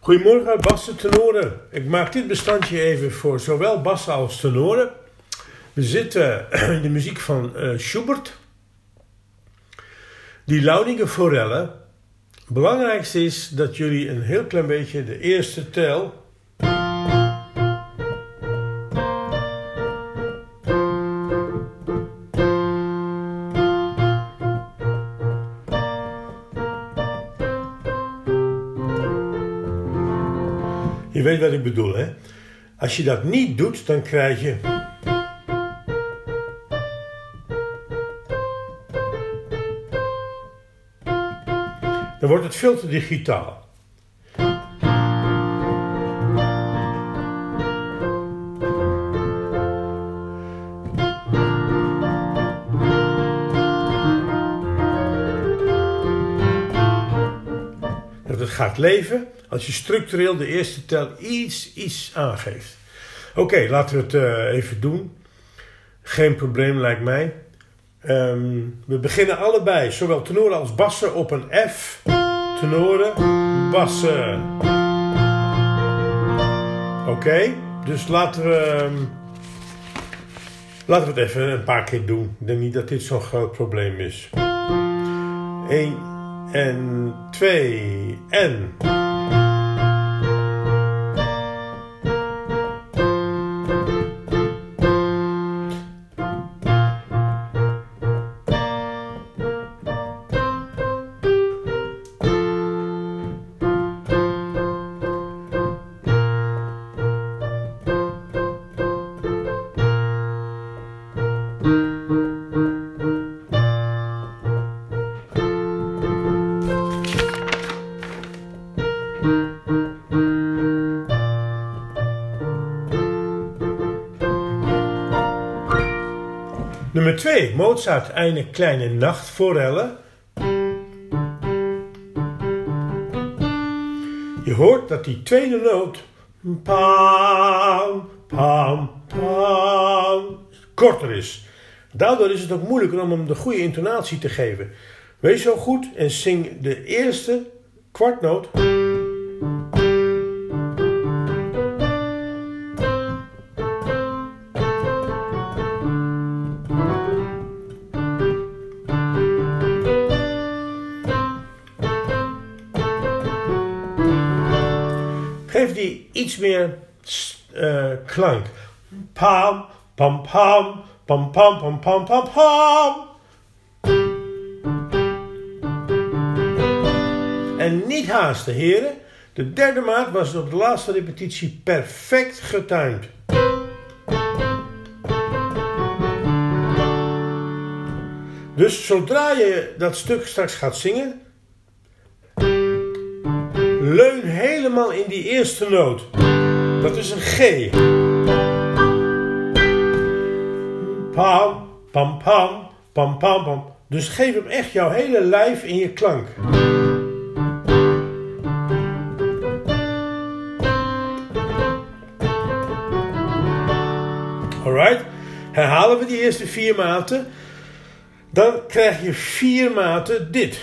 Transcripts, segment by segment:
Goedemorgen, bassen, tenoren. Ik maak dit bestandje even voor zowel bassen als tenoren. We zitten in de muziek van Schubert. Die Launige Forelle. Het belangrijkste is dat jullie een heel klein beetje de eerste tel... Je weet wat ik bedoel, hè? Als je dat niet doet, dan krijg je... Dan wordt het veel te digitaal. Dat gaat leven als je structureel de eerste tel iets aangeeft. Oké, laten we het even doen. Geen probleem lijkt mij. We beginnen allebei, zowel tenoren als bassen, op een F. Tenoren, bassen. Oké, dus laten we het even een paar keer doen. Ik denk niet dat dit zo'n groot probleem is. 1 en 2 en... Nummer 2, Mozart, eine kleine Nachtforelle. Je hoort dat die tweede noot pam, pam, pam, korter is. Daardoor is het ook moeilijker om hem de goede intonatie te geven. Wees zo goed en zing de eerste kwartnoot. Geef die iets meer klank. Pam, pam, pam, pam, pam, pam, pam, pam, pam. En niet haasten, heren. De derde maat was op de laatste repetitie perfect getimed. Dus zodra je dat stuk straks gaat zingen... leun helemaal in die eerste noot. Dat is een G. Pam, pam, pam, pam, pam, pam. Dus geef hem echt jouw hele lijf in je klank. Alright. Herhalen we die eerste 4 maten. Dan krijg je 4 maten dit.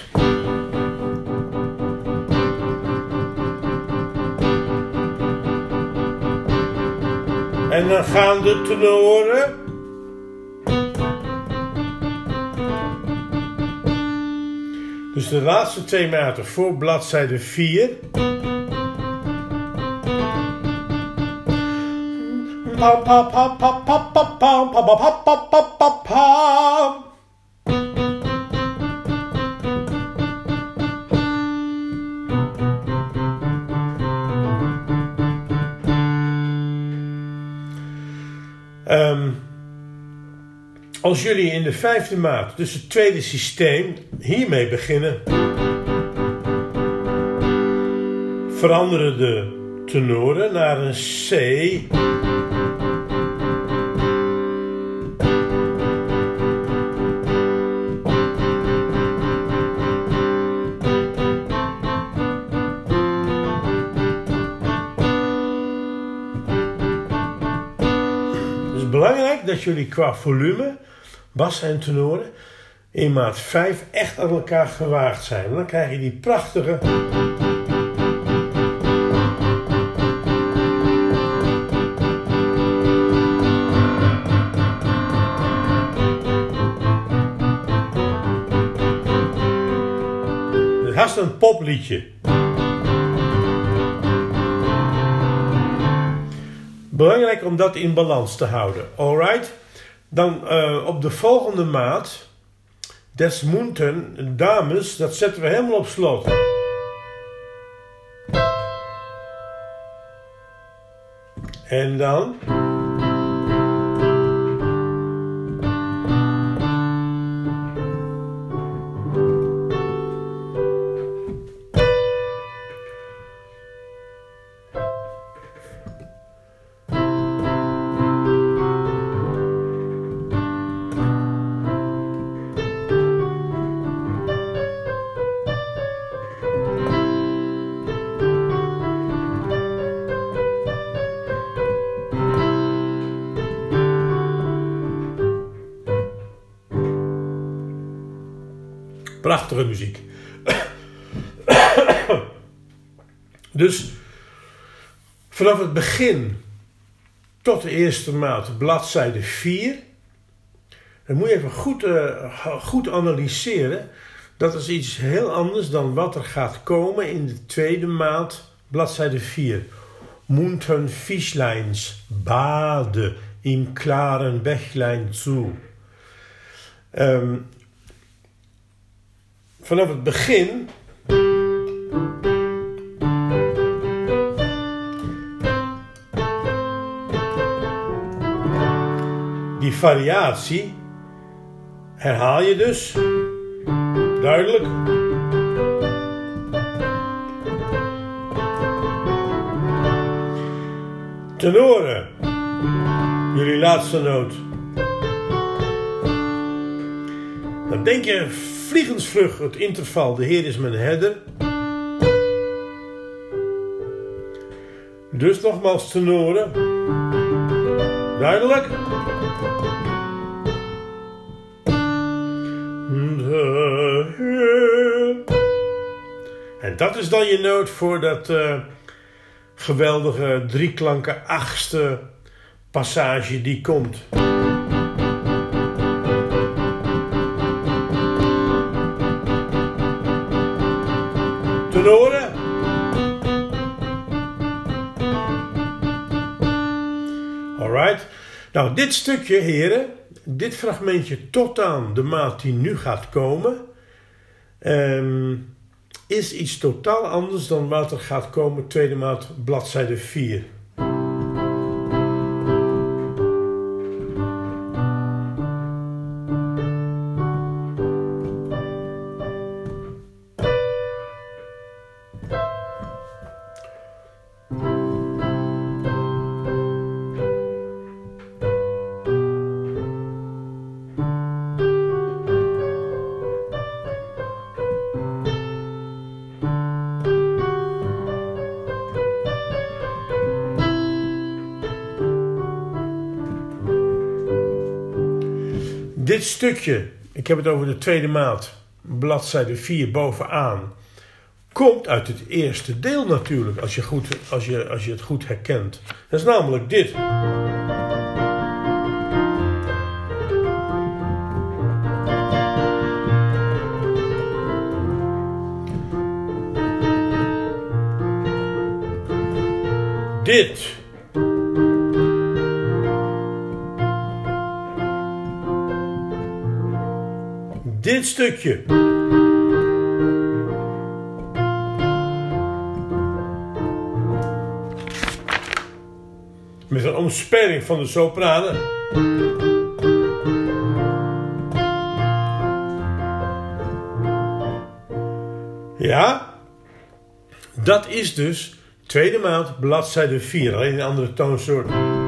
En dan gaan de tenoren. Dus de laatste 2 maten voor bladzijde 4. Pam, pam, pam, pam, pam, pam, pam, pam, pam, pam, pam, pam. Als jullie in de 5e maat, dus het tweede systeem, hiermee beginnen, veranderen de tenoren naar een C. Het is belangrijk dat jullie qua volume, bassen en tenoren, in maat 5 echt aan elkaar gewaagd zijn. Dan krijg je die prachtige... haast een popliedje. Belangrijk om dat in balans te houden. Alright? Dan op de volgende maat, Des Munten, dames, dat zetten we helemaal op slot. En dan... Prachtige muziek. Dus vanaf het begin tot de eerste maat, bladzijde 4. Dan moet je even goed analyseren. Dat is iets heel anders dan wat er gaat komen in de tweede maat, bladzijde 4. Munten Fischleins baden im klaren Bächlein zu. Vanaf het begin die variatie herhaal je dus duidelijk. Tenoren, jullie laatste noot. Dan denk je vliegensvlug het interval, de Heer is mijn herder. Dus nogmaals tenoren. Duidelijk. En dat is dan je noot voor dat geweldige drieklanken achtste passage die komt. Tenoren. Alright. Nou, dit stukje, heren, dit fragmentje tot aan de maat die nu gaat komen, is iets totaal anders dan wat er gaat komen, tweede maat, bladzijde 4. Dit stukje, ik heb het over de tweede maat, bladzijde 4 bovenaan, komt uit het eerste deel natuurlijk, als je het goed herkent. Dat is namelijk dit. Dit. Dit stukje. Met een omspelling van de sopranen. Ja, dat is dus tweede maat, bladzijde 4, alleen een andere toonsoort.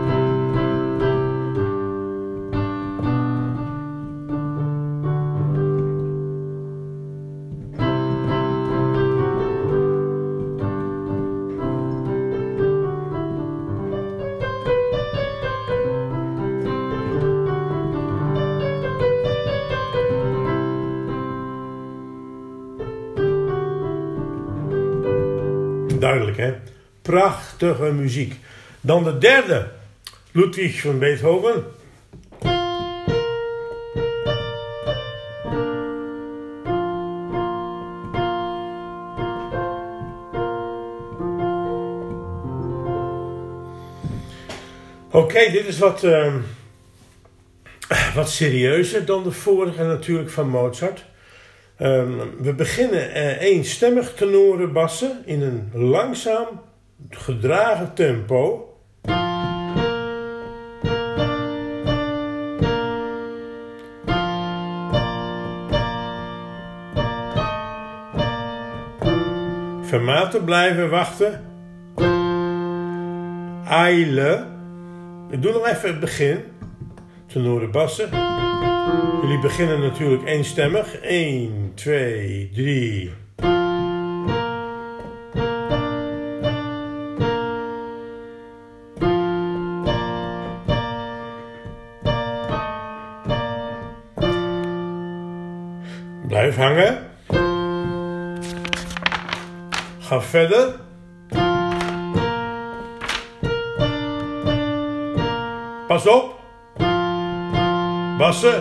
Duidelijk, hè? Prachtige muziek. Dan de derde, Ludwig van Beethoven. Oké, dit is wat serieuzer dan de vorige natuurlijk van Mozart. We beginnen eenstemmig tenoren bassen in een langzaam gedragen tempo. Fermaten blijven wachten. Eile. Ik doe nog even het begin. Tenoren bassen. Jullie beginnen natuurlijk eenstemmig. 1, 2, 3. Blijf hangen. Ga verder. Pas op. Bassen.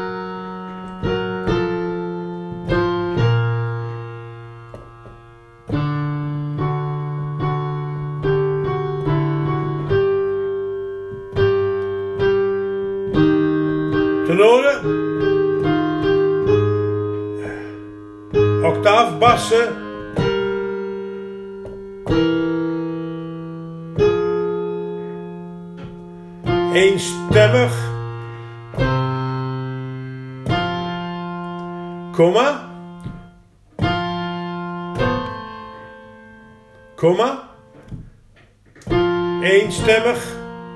Tenoren. Octaaf bassen. Eenstemmig. Komma. Komma. Eenstemmig.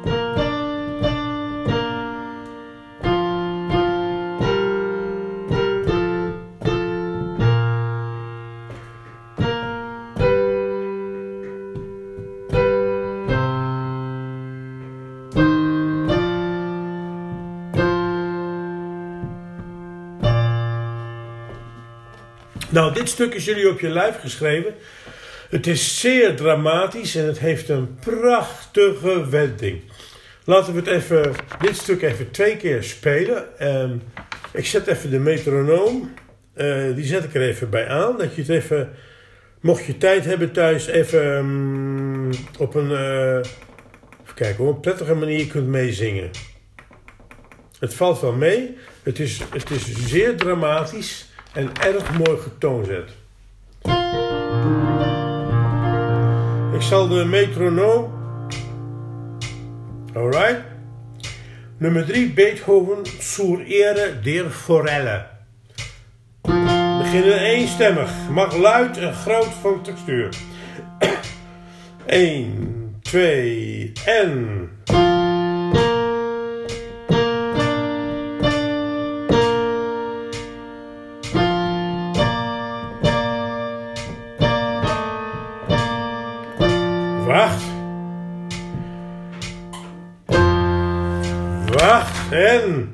Nou, dit stuk is jullie op je lijf geschreven. Het is zeer dramatisch en het heeft een prachtige wending. Laten we dit stuk even 2 keer spelen. Ik zet even de metronoom. Die zet ik er even bij aan. Dat je het even, mocht je tijd hebben thuis, even op een, even kijken, op een prettige manier kunt meezingen. Het valt wel mee. Het is zeer dramatisch. En erg mooi getoonzet. Ik zal de metronoom. Alright. Nummer 3, Beethoven, zur Ehre der Forelle. Beginnen eenstemmig. Mag luid en groot van textuur. 1, 2 en... Wacht. Wacht en...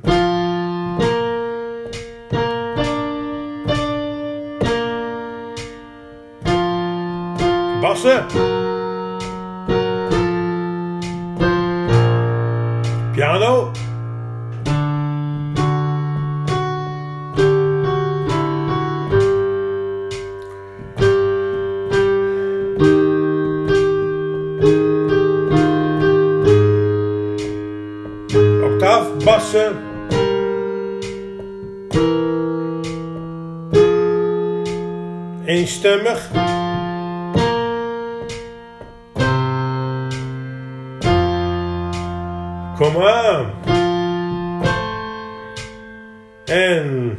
Bassen. Piano. Bassen. Eenstemmig. Kom aan. En...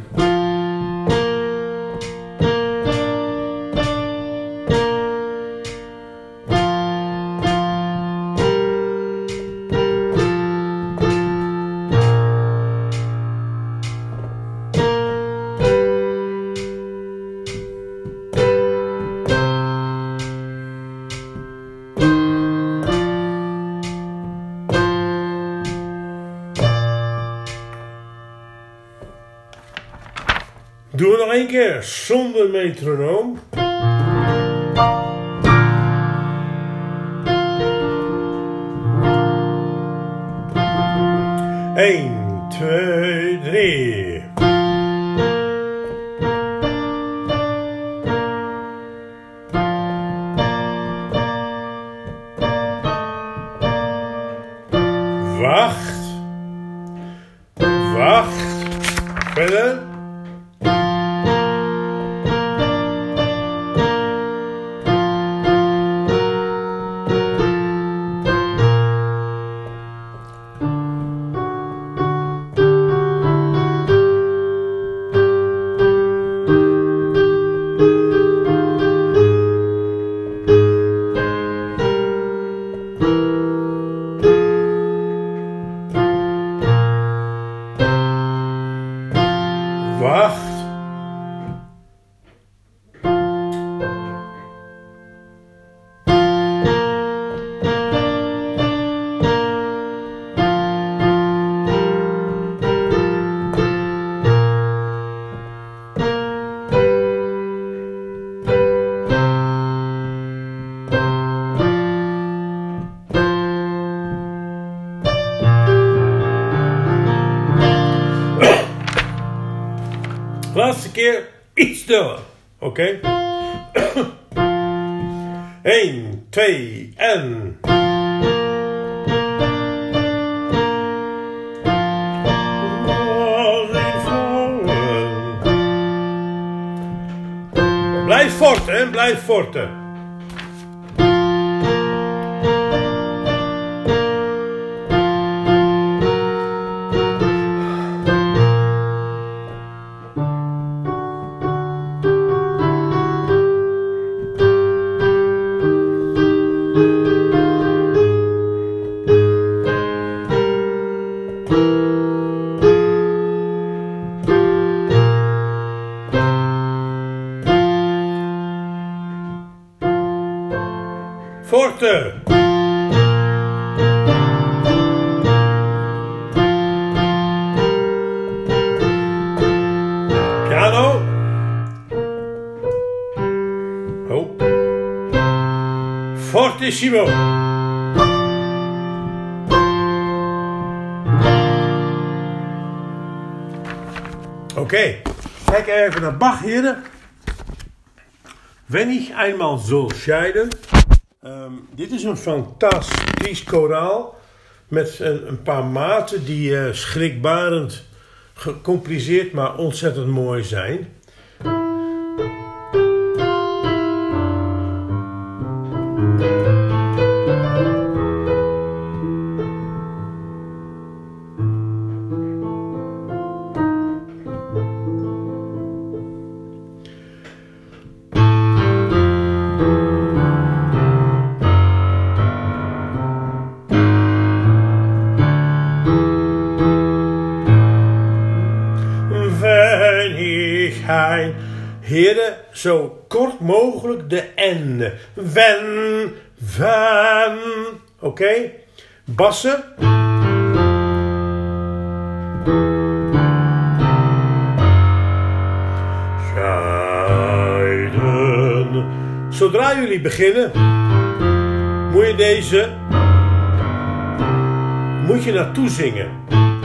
Doe het nog 1 keer, zonder metronoom. Eén, 2, 3. keer iets sneller. Oké? 1, 2 en... Blijf fort, hè? Blijf forten. Forte. Piano. Oh. Fortissimo. Oké. Kijk even naar Bach, heren. Wenn ich einmal so scheide. Dit is een fantastisch koraal met een paar maten die schrikbarend gecompliceerd, maar ontzettend mooi zijn. Heren, zo kort mogelijk de N. Wenn, van. Oké? Bassen. Scheiden. Zodra jullie beginnen, moet je naartoe zingen.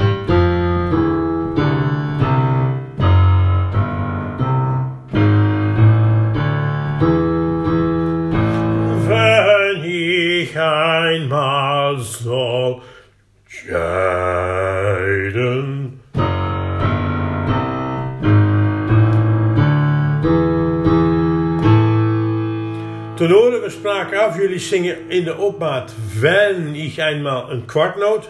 Einmal soll scheiden. Tenoren, we spraken af, jullie zingen in de opmaat wenn ich einmal een kwartnoot.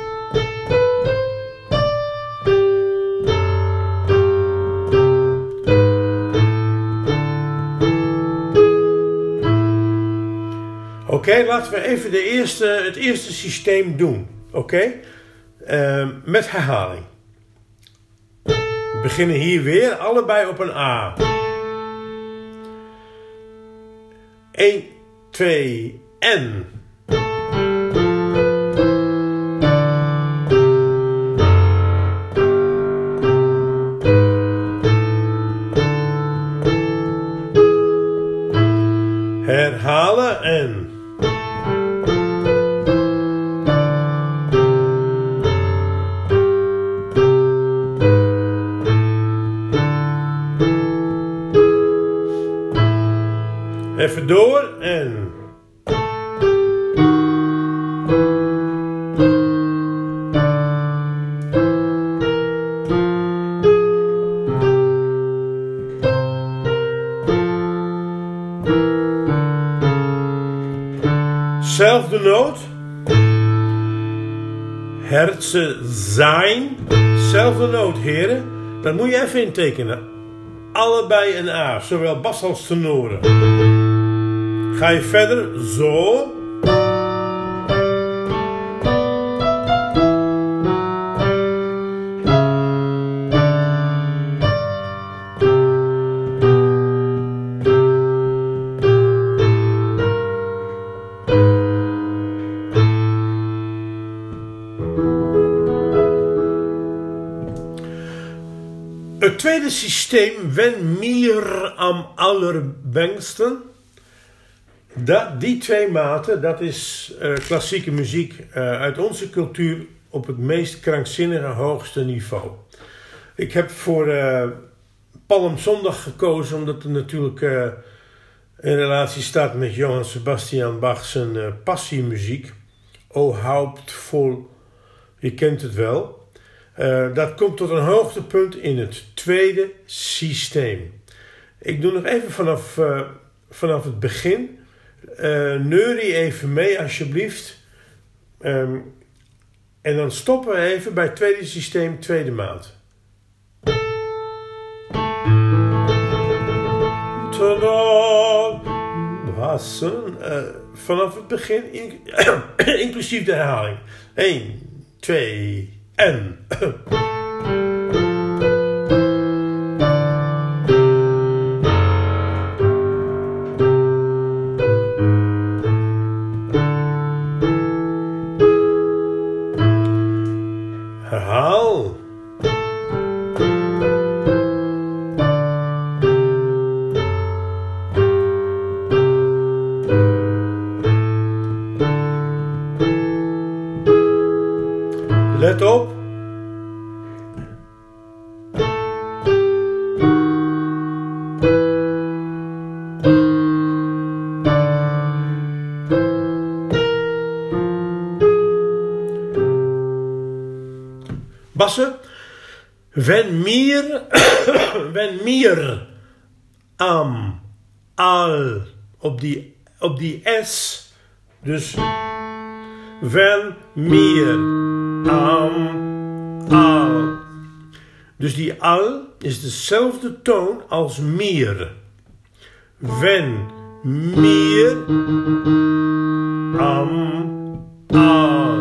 Oké, laten we even het eerste systeem doen. Oké? Met herhaling. We beginnen hier weer allebei op een A. 1, 2 en. Herhalen en. Even door en. Zelfde noot. Herzen zijn. Zelfde noot, heren. Dat moet je even intekenen. Allebei een A, zowel bas als tenoren. Ga je verder, zo. Het tweede systeem, wenn mir am allerbangsten. Die twee maten, dat is klassieke muziek uit onze cultuur op het meest krankzinnige hoogste niveau. Ik heb voor Palmzondag gekozen, omdat het natuurlijk in relatie staat met Johann Sebastian Bach zijn passiemuziek. O Haupt vol, je kent het wel. Dat komt tot een hoogtepunt in het tweede systeem. Ik doe nog even vanaf het begin. Neurie even mee alsjeblieft. En dan stoppen we even bij het tweede systeem, tweede maat. Vanaf het begin, inclusief de herhaling. 1, 2 en... Herhaal. Let op. Bassen. Wenn mir am al op die S. Dus wenn mir am al. Dus die al is dezelfde toon als mir. Wenn mir am al.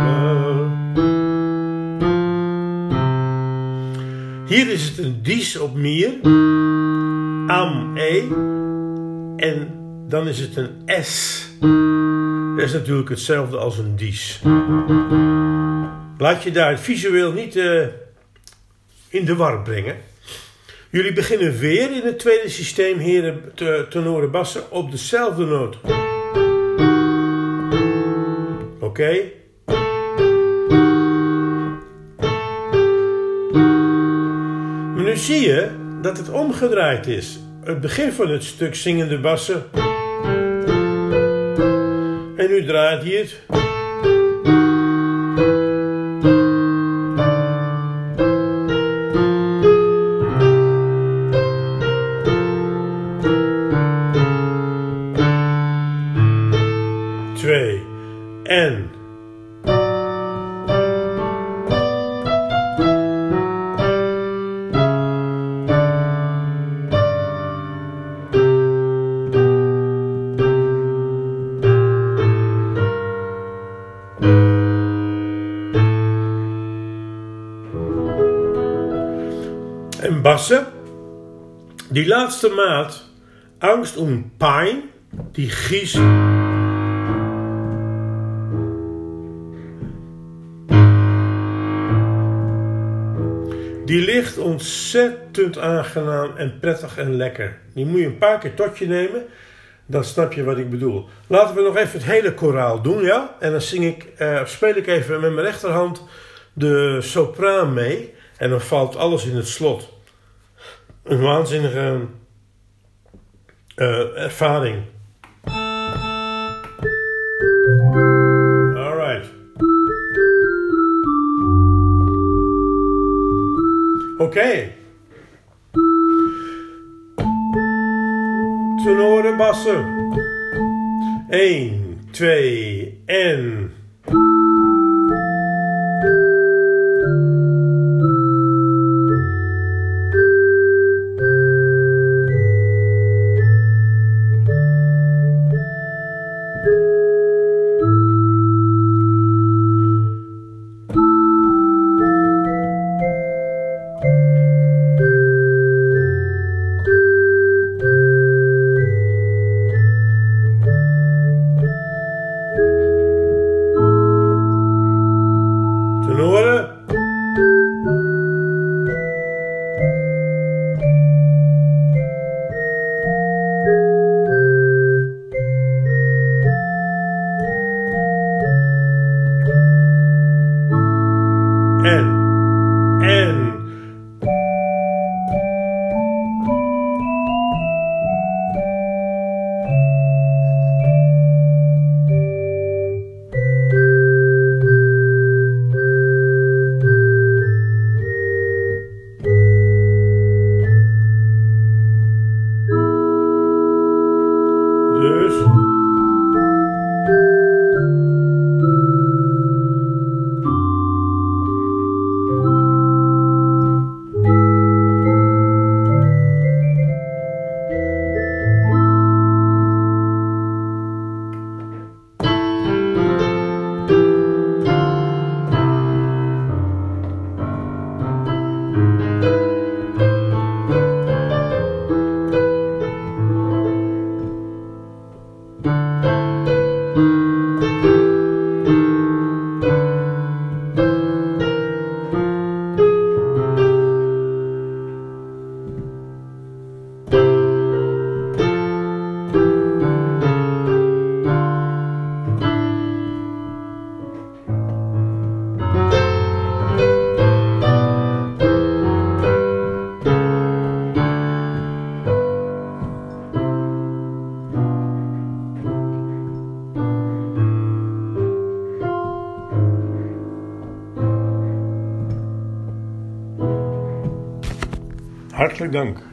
Hier is het een dies op mir, am e, en dan is het een s. Dat is natuurlijk hetzelfde als een dies. Laat je daar visueel niet in de war brengen. Jullie beginnen weer in het tweede systeem, heren, tenoren, bassen, op dezelfde noot. Oké? Maar nu zie je dat het omgedraaid is. Het begin van het stuk zingen de bassen. En nu draait hij het. Twee en. En bassen, die laatste maat, Angst und Pein, die Gies. Die ligt ontzettend aangenaam en prettig en lekker. Die moet je een paar keer tot je nemen, dan snap je wat ik bedoel. Laten we nog even het hele koraal doen, ja? En dan speel ik even met mijn rechterhand de sopraan mee. En dan valt alles in het slot. Een waanzinnige ervaring. Alright. Oké. Tenoren, bassen. 1, 2 en... Hartelijk dank.